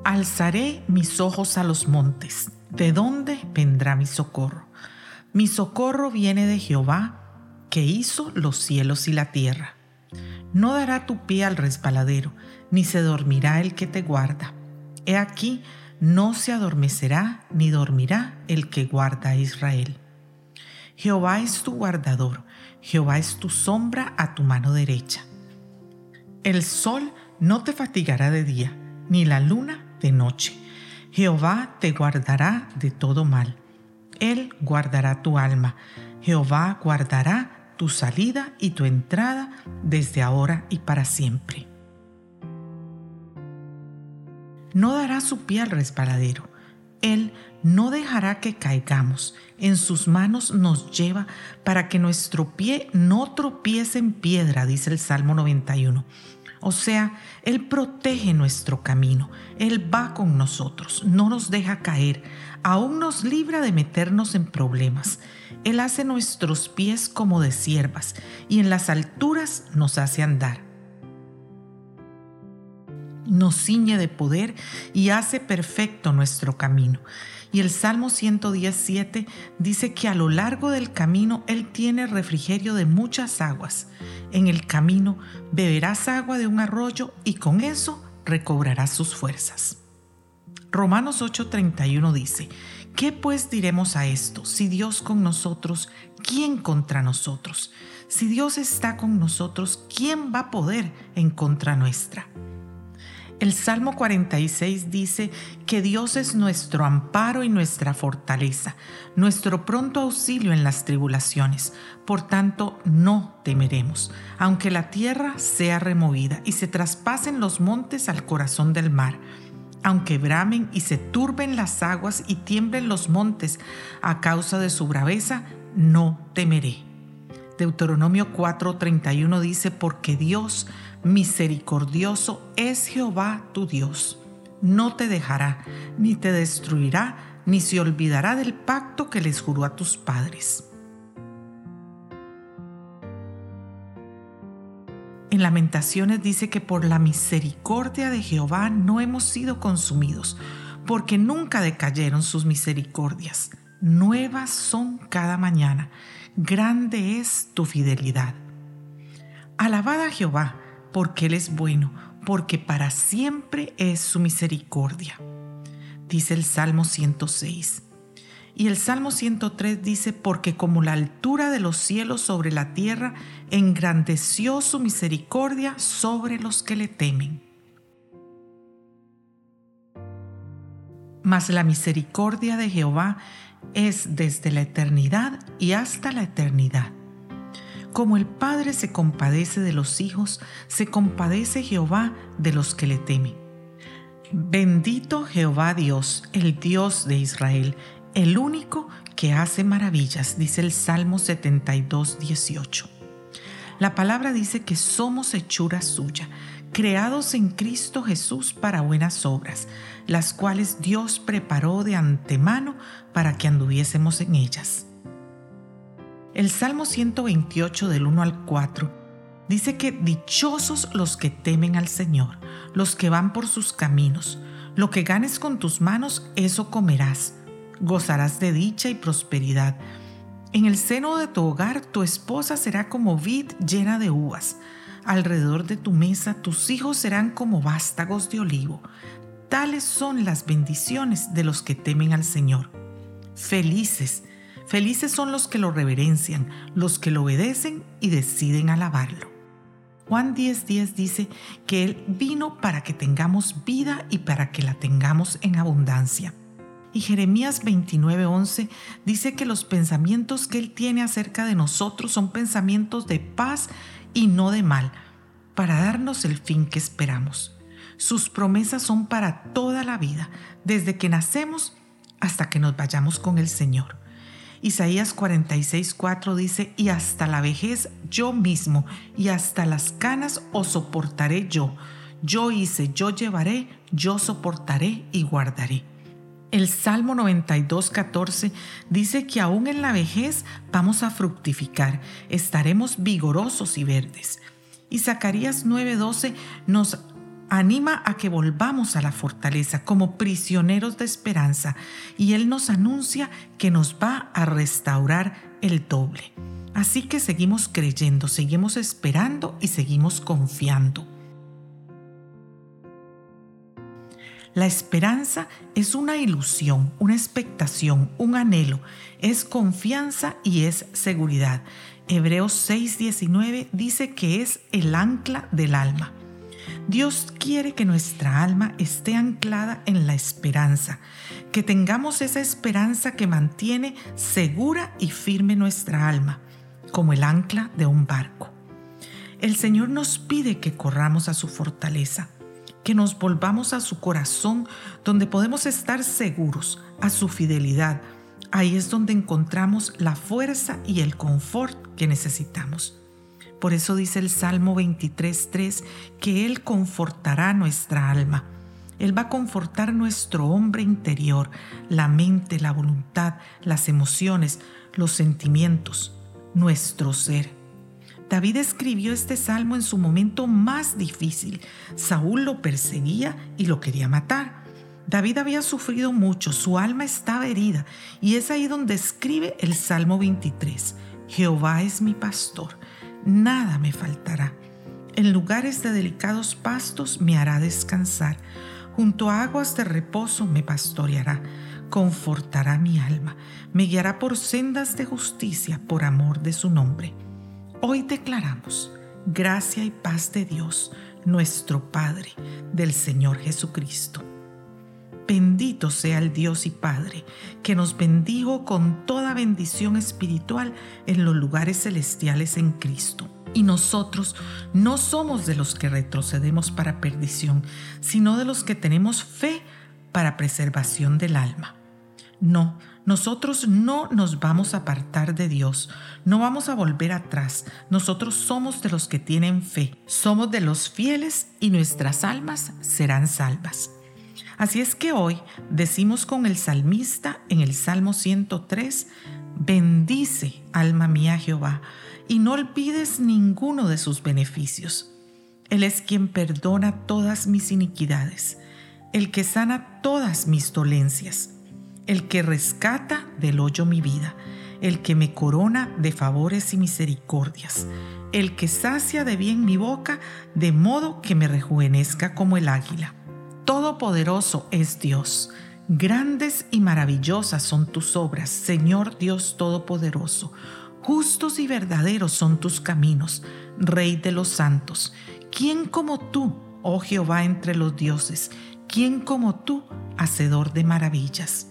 Alzaré mis ojos a los montes. ¿De dónde vendrá mi socorro? Mi socorro viene de Jehová, que hizo los cielos y la tierra. No dará tu pie al resbaladero, ni se dormirá el que te guarda. He aquí, no se adormecerá ni dormirá el que guarda a Israel. Jehová es tu guardador, Jehová es tu sombra a tu mano derecha. El sol no te fatigará de día, ni la luna de noche. Jehová te guardará de todo mal. Él guardará tu alma. Jehová guardará tu salida y tu entrada desde ahora y para siempre. No dará su pie al resbaladero. Él no dejará que caigamos. En sus manos nos lleva para que nuestro pie no tropiece en piedra, dice el Salmo 91. O sea, Él protege nuestro camino. Él va con nosotros, no nos deja caer, aún nos libra de meternos en problemas. Él hace nuestros pies como de ciervas y en las alturas nos hace andar. Nos ciñe de poder y hace perfecto nuestro camino. Y el Salmo 117 dice que a lo largo del camino Él tiene refrigerio de muchas aguas. En el camino beberás agua de un arroyo y con eso recobrarás sus fuerzas. Romanos 8:31 dice: ¿Qué pues diremos a esto? Si Dios con nosotros, ¿quién contra nosotros? Si Dios está con nosotros, ¿quién va a poder en contra nuestra? El Salmo 46 dice que Dios es nuestro amparo y nuestra fortaleza, nuestro pronto auxilio en las tribulaciones. Por tanto, no temeremos, aunque la tierra sea removida y se traspasen los montes al corazón del mar, aunque bramen y se turben las aguas y tiemblen los montes a causa de su braveza, no temeré. Deuteronomio 4:31 dice: porque Dios misericordioso es Jehová tu Dios. No te dejará, ni te destruirá, ni se olvidará del pacto que les juró a tus padres. En Lamentaciones dice que por la misericordia de Jehová no hemos sido consumidos, porque nunca decayeron sus misericordias. Nuevas son cada mañana. Grande es tu fidelidad. Alabad a Jehová, porque Él es bueno, porque para siempre es su misericordia. Dice el Salmo 106. Y el Salmo 103 dice: porque como la altura de los cielos sobre la tierra, engrandeció su misericordia sobre los que le temen. Mas la misericordia de Jehová es desde la eternidad y hasta la eternidad. Como el Padre se compadece de los hijos, se compadece Jehová de los que le temen. Bendito Jehová Dios, el Dios de Israel, el único que hace maravillas, dice el Salmo 72:18. La palabra dice que somos hechura suya, creados en Cristo Jesús para buenas obras, las cuales Dios preparó de antemano para que anduviésemos en ellas. El Salmo 128 del 1 al 4 dice que dichosos los que temen al Señor, los que van por sus caminos. Lo que ganes con tus manos, eso comerás. Gozarás de dicha y prosperidad. En el seno de tu hogar, tu esposa será como vid llena de uvas. Alrededor de tu mesa, tus hijos serán como vástagos de olivo. Tales son las bendiciones de los que temen al Señor. Felices son los que lo reverencian, los que lo obedecen y deciden alabarlo. Juan 10:10 dice que Él vino para que tengamos vida y para que la tengamos en abundancia. Y Jeremías 29:11 dice que los pensamientos que Él tiene acerca de nosotros son pensamientos de paz y no de mal, para darnos el fin que esperamos. Sus promesas son para toda la vida, desde que nacemos hasta que nos vayamos con el Señor. Isaías 46:4 dice: y hasta la vejez yo mismo, y hasta las canas os soportaré yo. Yo hice, yo llevaré, yo soportaré y guardaré. El Salmo 92:14 dice que aún en la vejez vamos a fructificar, estaremos vigorosos y verdes. Y Zacarías 9:12 nos anima a que volvamos a la fortaleza como prisioneros de esperanza, y Él nos anuncia que nos va a restaurar el doble. Así que seguimos creyendo, seguimos esperando y seguimos confiando. La esperanza es una ilusión, una expectación, un anhelo, es confianza y es seguridad. Hebreos 6:19 dice que es el ancla del alma. Dios quiere que nuestra alma esté anclada en la esperanza, que tengamos esa esperanza que mantiene segura y firme nuestra alma, como el ancla de un barco. El Señor nos pide que corramos a su fortaleza, que nos volvamos a su corazón, donde podemos estar seguros, a su fidelidad. Ahí es donde encontramos la fuerza y el confort que necesitamos. Por eso dice el Salmo 23:3 que Él confortará nuestra alma. Él va a confortar nuestro hombre interior, la mente, la voluntad, las emociones, los sentimientos, nuestro ser. David escribió este salmo en su momento más difícil. Saúl lo perseguía y lo quería matar. David había sufrido mucho, su alma estaba herida, y es ahí donde escribe el Salmo 23. Jehová es mi pastor, nada me faltará. En lugares de delicados pastos me hará descansar. Junto a aguas de reposo me pastoreará. Confortará mi alma. Me guiará por sendas de justicia por amor de su nombre. Hoy declaramos gracia y paz de Dios, nuestro Padre, del Señor Jesucristo. Bendito sea el Dios y Padre, que nos bendijo con toda bendición espiritual en los lugares celestiales en Cristo. Y nosotros no somos de los que retrocedemos para perdición, sino de los que tenemos fe para preservación del alma. No, nosotros no nos vamos a apartar de Dios, no vamos a volver atrás. Nosotros somos de los que tienen fe, somos de los fieles y nuestras almas serán salvas. Así es que hoy decimos con el salmista en el Salmo 103, bendice, alma mía, Jehová, y no olvides ninguno de sus beneficios. Él es quien perdona todas mis iniquidades, el que sana todas mis dolencias, el que rescata del hoyo mi vida, el que me corona de favores y misericordias, el que sacia de bien mi boca, de modo que me rejuvenezca como el águila. Todopoderoso es Dios, grandes y maravillosas son tus obras, Señor Dios Todopoderoso. Justos y verdaderos son tus caminos, Rey de los santos. ¿Quién como tú, oh Jehová, entre los dioses? ¿Quién como tú, hacedor de maravillas?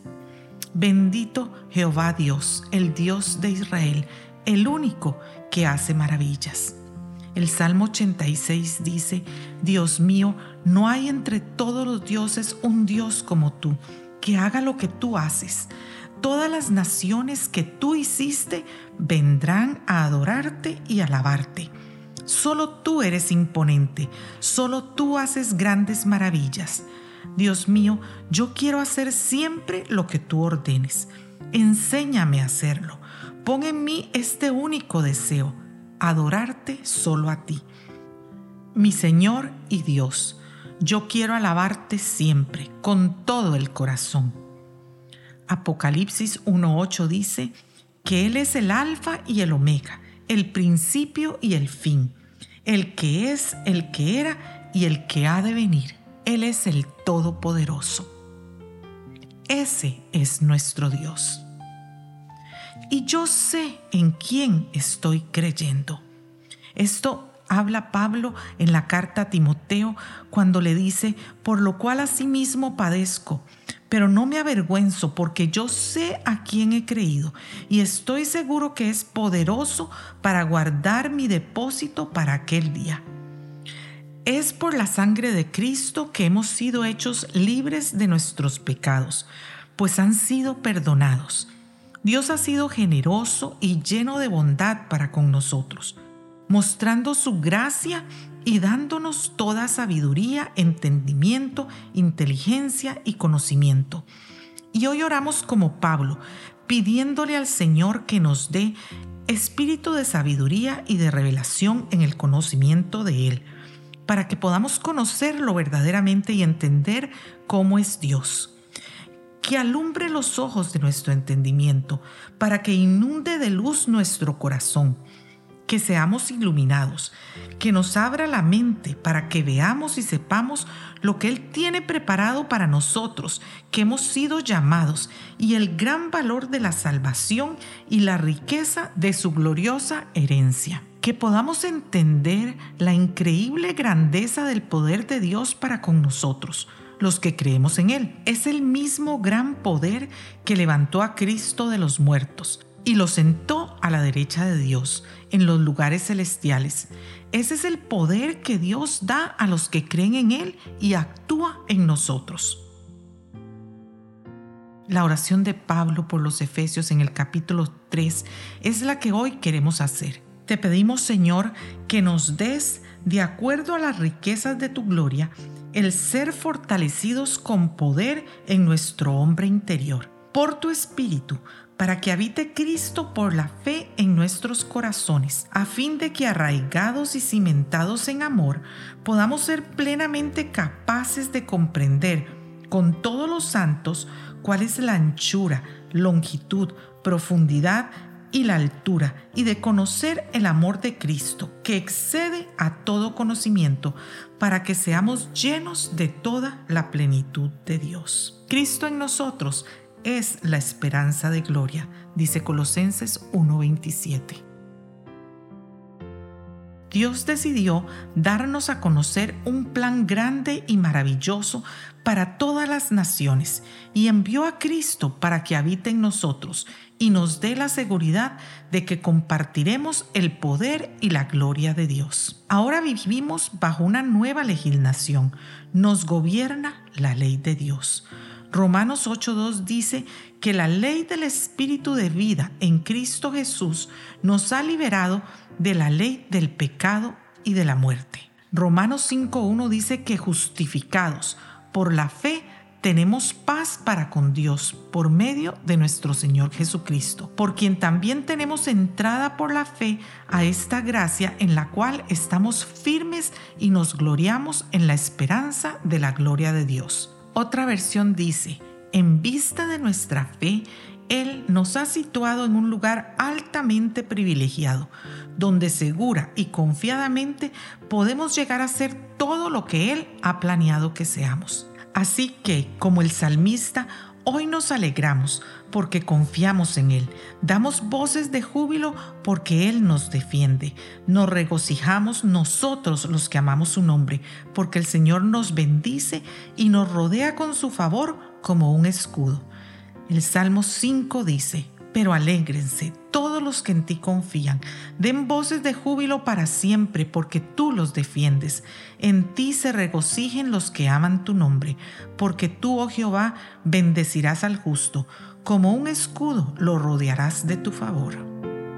Bendito Jehová Dios, el Dios de Israel, el único que hace maravillas. El Salmo 86 dice, Dios mío, no hay entre todos los dioses un Dios como tú, que haga lo que tú haces. Todas las naciones que tú hiciste vendrán a adorarte y alabarte. Solo tú eres imponente, solo tú haces grandes maravillas. Dios mío, yo quiero hacer siempre lo que tú ordenes. Enséñame a hacerlo. Pon en mí este único deseo, adorarte solo a ti. Mi Señor y Dios, yo quiero alabarte siempre, con todo el corazón. Apocalipsis 1:8 dice que Él es el Alfa y el Omega, el principio y el fin, el que es, el que era y el que ha de venir. Él es el Todopoderoso. Ese es nuestro Dios. Y yo sé en quién estoy creyendo. Esto habla Pablo en la carta a Timoteo cuando le dice, por lo cual asimismo padezco, pero no me avergüenzo porque yo sé a quién he creído y estoy seguro que es poderoso para guardar mi depósito para aquel día. Es por la sangre de Cristo que hemos sido hechos libres de nuestros pecados, pues han sido perdonados. Dios ha sido generoso y lleno de bondad para con nosotros, mostrando su gracia y dándonos toda sabiduría, entendimiento, inteligencia y conocimiento. Y hoy oramos como Pablo, pidiéndole al Señor que nos dé espíritu de sabiduría y de revelación en el conocimiento de Él, para que podamos conocerlo verdaderamente y entender cómo es Dios. Que alumbre los ojos de nuestro entendimiento, para que inunde de luz nuestro corazón, que seamos iluminados, que nos abra la mente para que veamos y sepamos lo que Él tiene preparado para nosotros, que hemos sido llamados, y el gran valor de la salvación y la riqueza de su gloriosa herencia. Que podamos entender la increíble grandeza del poder de Dios para con nosotros, los que creemos en Él. Es el mismo gran poder que levantó a Cristo de los muertos y lo sentó a la derecha de Dios en los lugares celestiales. Ese es el poder que Dios da a los que creen en Él y actúa en nosotros. La oración de Pablo por los Efesios en el capítulo 3 es la que hoy queremos hacer. Te pedimos, Señor, que nos des, de acuerdo a las riquezas de tu gloria, el ser fortalecidos con poder en nuestro hombre interior, por tu Espíritu, para que habite Cristo por la fe en nuestros corazones, a fin de que, arraigados y cimentados en amor, podamos ser plenamente capaces de comprender con todos los santos cuál es la anchura, longitud, profundidad y la altura, y de conocer el amor de Cristo, que excede a todo conocimiento, para que seamos llenos de toda la plenitud de Dios. Cristo en nosotros es la esperanza de gloria, dice Colosenses 1:27. Dios decidió darnos a conocer un plan grande y maravilloso para todas las naciones y envió a Cristo para que habite en nosotros y nos dé la seguridad de que compartiremos el poder y la gloria de Dios. Ahora vivimos bajo una nueva legislación. Nos gobierna la ley de Dios. Romanos 8:2 dice que la ley del Espíritu de vida en Cristo Jesús nos ha liberado de la ley del pecado y de la muerte. Romanos 5:1 dice que justificados por la fe tenemos paz para con Dios por medio de nuestro Señor Jesucristo, por quien también tenemos entrada por la fe a esta gracia en la cual estamos firmes y nos gloriamos en la esperanza de la gloria de Dios. Otra versión dice: en vista de nuestra fe, Él nos ha situado en un lugar altamente privilegiado, donde segura y confiadamente podemos llegar a ser todo lo que Él ha planeado que seamos. Así que, como el salmista, hoy nos alegramos porque confiamos en Él. Damos voces de júbilo porque Él nos defiende. Nos regocijamos nosotros los que amamos su nombre, porque el Señor nos bendice y nos rodea con su favor como un escudo. El Salmo 5 dice: pero alégrense todos los que en ti confían, den voces de júbilo para siempre, porque tú los defiendes. En ti se regocijen los que aman tu nombre, porque tú, oh Jehová, bendecirás al justo, como un escudo lo rodearás de tu favor.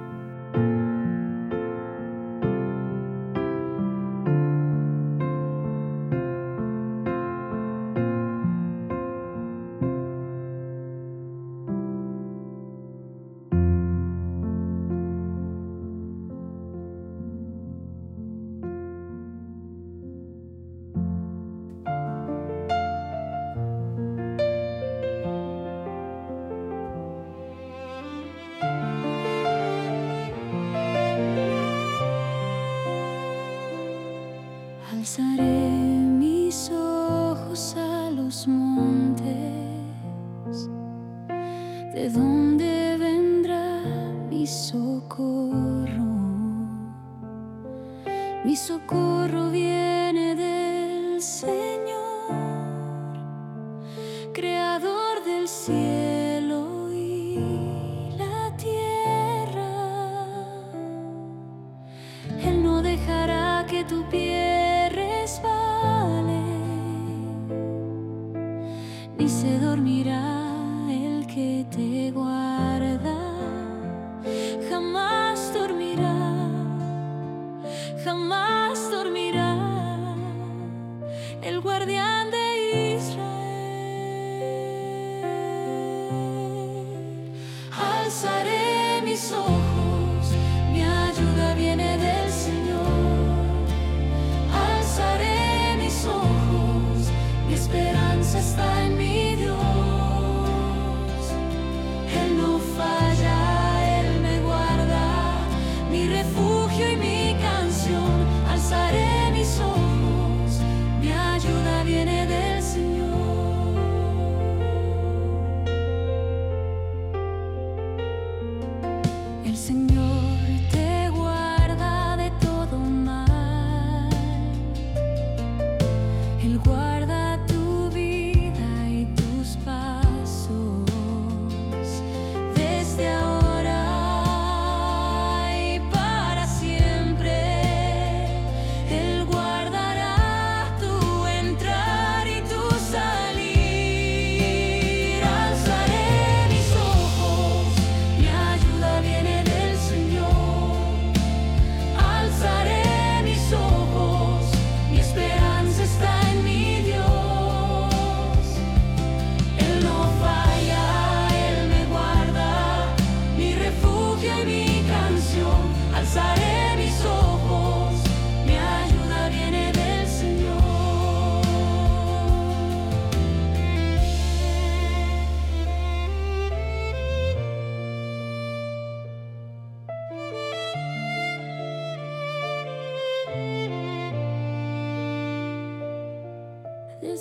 Alzaré mis ojos a los montes, ¿de dónde vendrá mi socorro? Mi socorro viene del Señor, creador del cielo y la tierra. Él no dejará que tu pie resbale, ni se dormirá el que te guarda. Jamás dormirá, jamás dormirá el guardián de Israel. Alzaré mis ojos, mi ayuda viene del Señor. Alzaré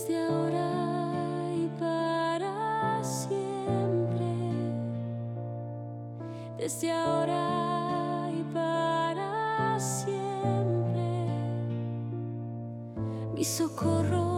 desde ahora y para siempre, desde ahora y para siempre, mi socorro.